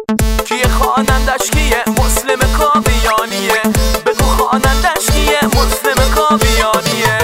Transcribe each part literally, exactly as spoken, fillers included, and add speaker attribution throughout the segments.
Speaker 1: کیه خوانندش کیه؟ مسلم کاویانیه. بگو خوانندش کیه؟ مسلم کاویانیه.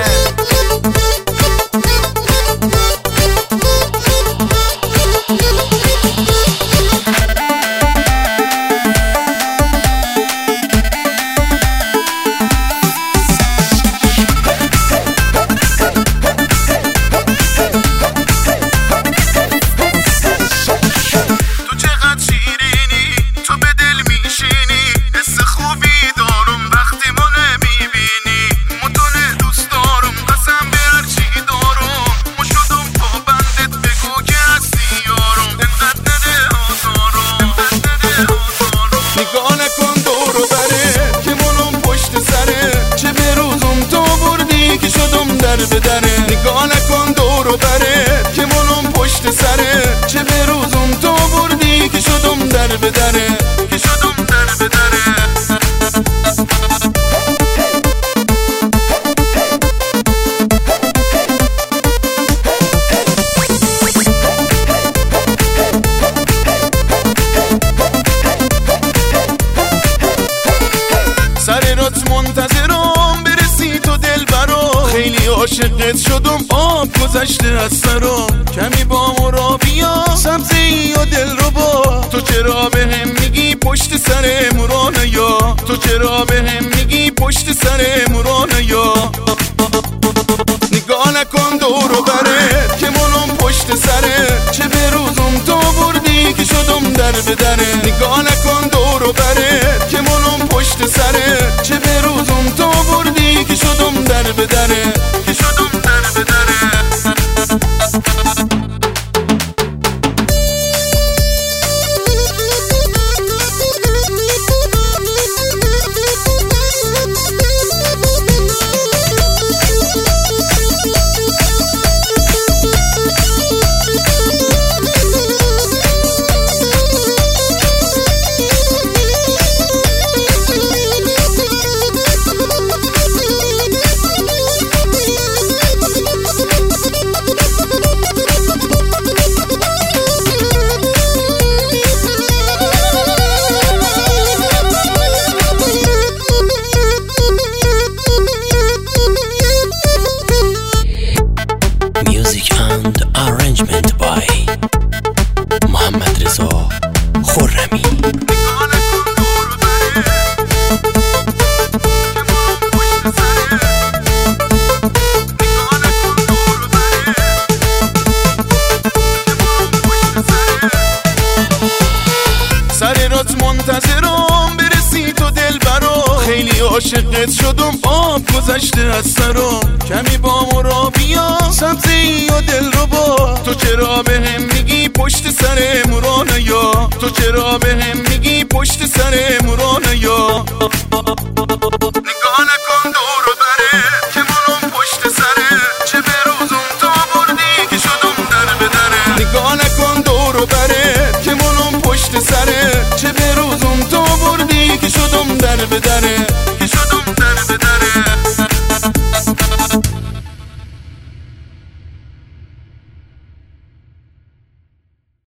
Speaker 2: نگاه نکن دور و بره که منم پشت سره، چه به روزم تو بردی که شدم در بدره، که شدم در بدره. سر رات منتظرم برسی تو دل برا، خیلی عاشقت شدم آب گذشته از سرم. کمی با مرا بیا سبزی و دل رو با، تو چرا به هم میگی پشت سر مرانه یا، تو چرا به هم میگی پشت سر مرانه یا. نگاه نکن دور و بره که منم پشت سره، چه به روزم تو بردی که شدم در بدره. نگاه نکن دور و بره که منم پشت سره، چه به روزم تو بردی که شدم در بدره، که شدم در بدره.
Speaker 3: Music and arrangement by محمد رضا خرمی.
Speaker 2: سر رات منتظرم برسی تو دل برا، خیلی عاشقت شدم آب گذشته از سرم. کمی با مرا بیا سبزی و دل رو با، تو چرا به هم میگی پشت سر مرانه یا، تو چرا به هم میگی پشت سر مرانه یا. نگاه